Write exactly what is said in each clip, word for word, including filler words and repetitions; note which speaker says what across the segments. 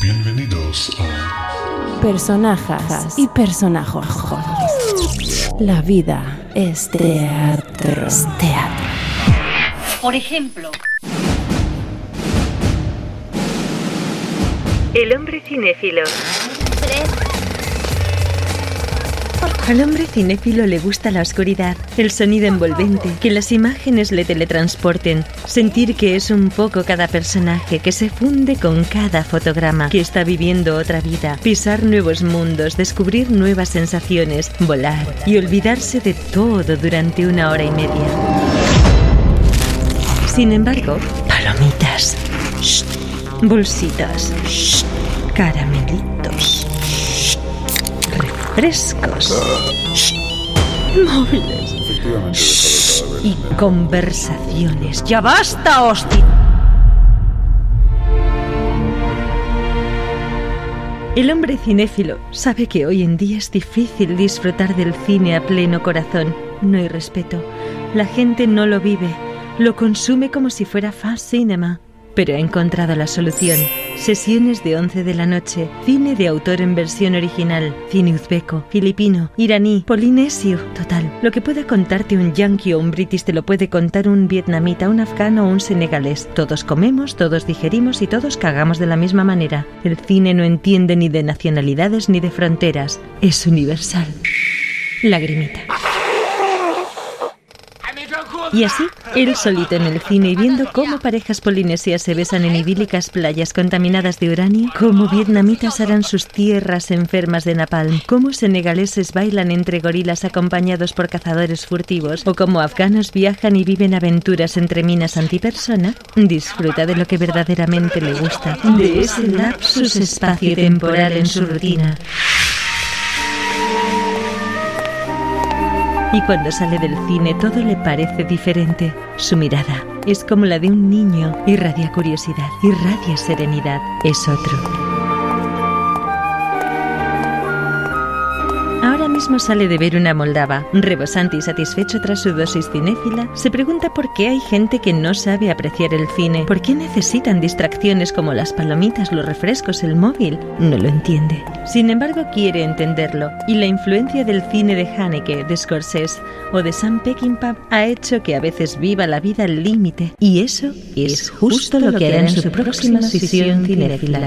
Speaker 1: Bienvenidos a
Speaker 2: Personajes y personajos. La vida es teatro. Es teatro.
Speaker 3: Por ejemplo,
Speaker 4: el hombre cinéfilo.
Speaker 3: tres.
Speaker 4: Al hombre cinéfilo le gusta la oscuridad, el sonido envolvente, que las imágenes le teletransporten, sentir que es un poco cada personaje, que se funde con cada fotograma, que está viviendo otra vida, pisar nuevos mundos, descubrir nuevas sensaciones, volar y olvidarse de todo durante una hora y media. Sin embargo, palomitas, shh, bolsitas, shh, caramelitos, shh, refrescos, shh, móviles shh, y conversaciones. ¡Ya basta, hostia! El hombre cinéfilo sabe que hoy en día es difícil disfrutar del cine a pleno corazón. No hay respeto. La gente no lo vive. Lo consume como si fuera fast cinema. Pero ha encontrado la solución. Sesiones de once de la noche, cine de autor en versión original, cine uzbeco, filipino, iraní, polinesio. Total, lo que pueda contarte un yankee o un british te lo puede contar un vietnamita, un afgano o un senegalés. Todos comemos, todos digerimos y todos cagamos de la misma manera. El cine no entiende ni de nacionalidades ni de fronteras. Es universal. Lagrimita. Y así, él solito en el cine y viendo cómo parejas polinesias se besan en idílicas playas contaminadas de uranio, cómo vietnamitas harán sus tierras enfermas de napalm, cómo senegaleses bailan entre gorilas acompañados por cazadores furtivos, o cómo afganos viajan y viven aventuras entre minas antipersona, disfruta de lo que verdaderamente le gusta, de ese lapsus espacio-temporal en su rutina. Y cuando sale del cine todo le parece diferente. Su mirada es como la de un niño. Irradia curiosidad, irradia serenidad. Es otro. Ahora mismo sale de ver una moldava. Rebosante y satisfecho tras su dosis cinéfila, se pregunta por qué hay gente que no sabe apreciar el cine. ¿Por qué necesitan distracciones como las palomitas, los refrescos, el móvil? No lo entiende. Sin embargo, quiere entenderlo. Y la influencia del cine de Haneke, de Scorsese o de Sam Peckinpah ha hecho que a veces viva la vida al límite. Y eso es justo lo que hará en su próxima sesión cinéfila.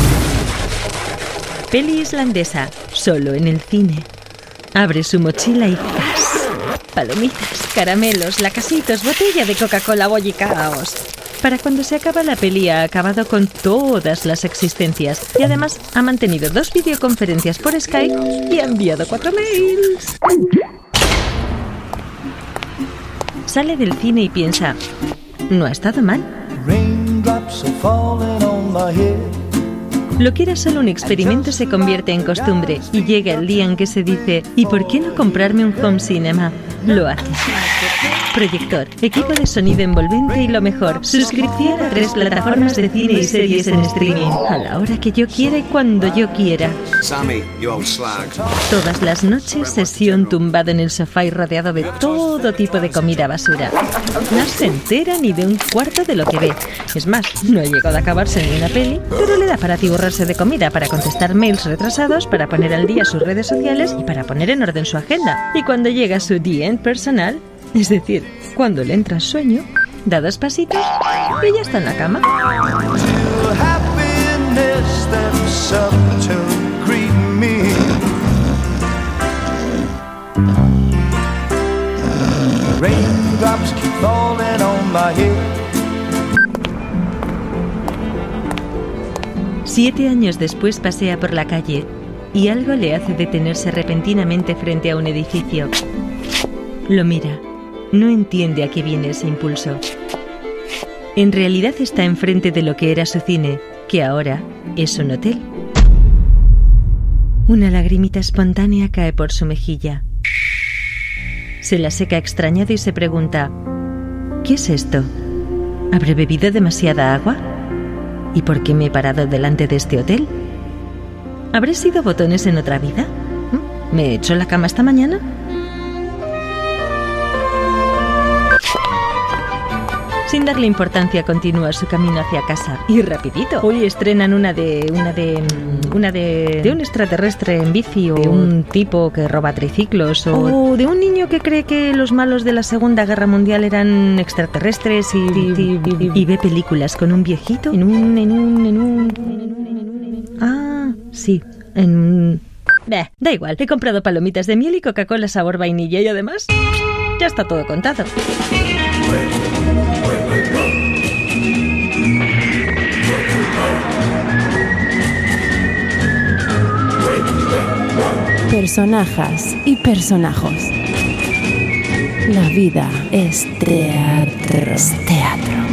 Speaker 4: Peli islandesa, solo en el cine. Abre su mochila y ¡zas! Palomitas, caramelos, lacasitos, botella de Coca-Cola, bollicaos. Para cuando se acaba la peli ha acabado con todas las existencias y además ha mantenido dos videoconferencias por Skype y ha enviado cuatro mails. Sale del cine y piensa, no ha estado mal. Lo que era solo un experimento se convierte en costumbre y llega el día en que se dice ¿y por qué no comprarme un home cinema? Lo hace. Proyector, equipo de sonido envolvente y lo mejor, suscripción a tres plataformas de cine y series en streaming, a la hora que yo quiera y cuando yo quiera. Todas las noches, sesión tumbado en el sofá y rodeado de todo tipo de comida basura. No se entera ni de un cuarto de lo que ve. Es más, no ha llegado a acabarse ni una peli, pero le da para atiborrarse de comida, para contestar mails retrasados, para poner al día sus redes sociales y para poner en orden su agenda. Y cuando llega su The End personal, es decir, cuando le entra sueño, da dos pasitos y ya está en la cama. Siete años después pasea por la calle y algo le hace detenerse repentinamente frente a un edificio. Lo mira. No entiende a qué viene ese impulso. En realidad está enfrente de lo que era su cine, que ahora es un hotel. Una lagrimita espontánea cae por su mejilla. Se la seca extrañado y se pregunta, ¿qué es esto? ¿Habré bebido demasiada agua? ¿Y por qué me he parado delante de este hotel? ¿Habré sido botones en otra vida? ¿Me he hecho la cama esta mañana? Sin darle importancia, continúa su camino hacia casa. Y rapidito. Hoy estrenan una de... una de... una de... de un extraterrestre en bici, o de un tipo que roba triciclos, o, o de un niño que cree que los malos de la Segunda Guerra Mundial eran extraterrestres y, y, y, y ve películas con un viejito en un... en un... en un... Ah, sí, en un... Bah, da igual, he comprado palomitas de miel y Coca-Cola sabor vainilla y además ya está todo contado.
Speaker 2: Personajes y personajos. La vida es teatro. Es teatro.